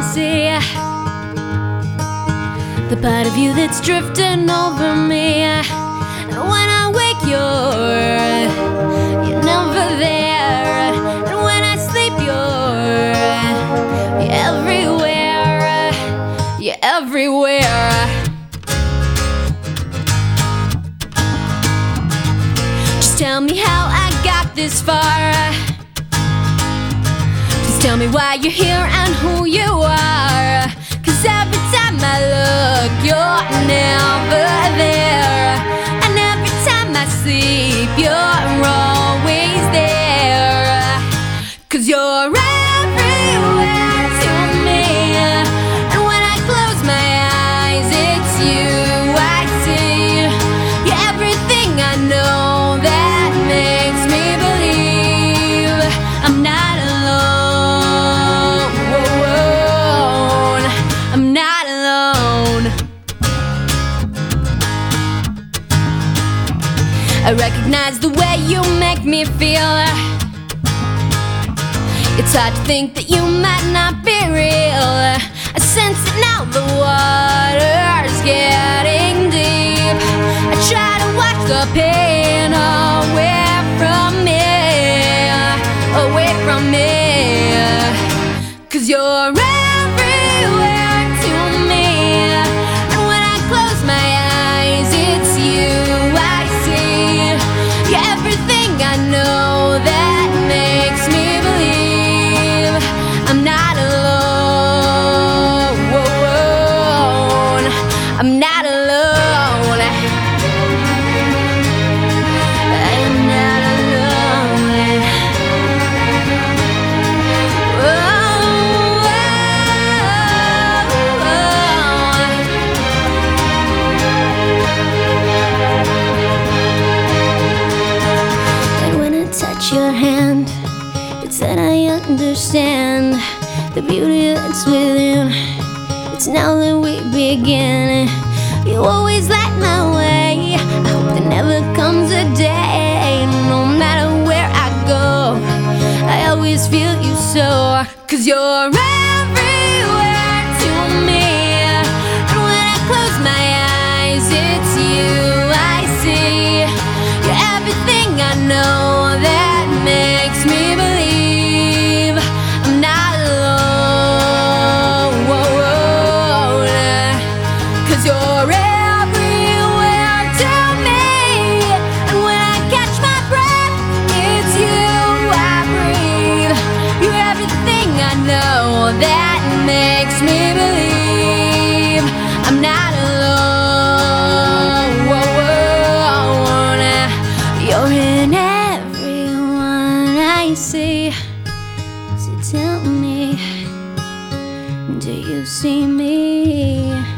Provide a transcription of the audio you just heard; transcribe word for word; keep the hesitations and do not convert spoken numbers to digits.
see the part of you that's drifting over me. And when I wake, you're, you're never there. And when I sleep, you're, you're everywhere. You're everywhere. Just tell me how I got this far. Just tell me why you're here and who you are. Cause every time I look, you're never there. And every time I sleep, you're always there. Cause you're everywhere to me. And when I close my eyes, it's you I see. You're everything I know that makes me believe I'm not alone. I'm not alone. I recognize the way you make me feel. It's hard to think that you might not be real. I sense it now, the water's getting deep. I try to wash the pain away from me, away from me. Cause you're everywhere to me. And when I close my eyes, it's you I see. You're everything I know that makes me believe I'm not alone. I'm not alone. I'm not alone. And when I touch your hand, it's that I understand the beauty that's within. It's now that we begin. You always light my way. I hope there never comes a day, no matter where I go, I always feel you so. Cause you're everywhere to me. And when I close my eyes, it's you I see. You're everything I know that makes me believe I'm not alone. Cause you're everywhere to me. And when I catch my breath, it's you I breathe. You're everything I know that makes me believe I'm not alone. You're in everyone I see. So tell me, do you see me?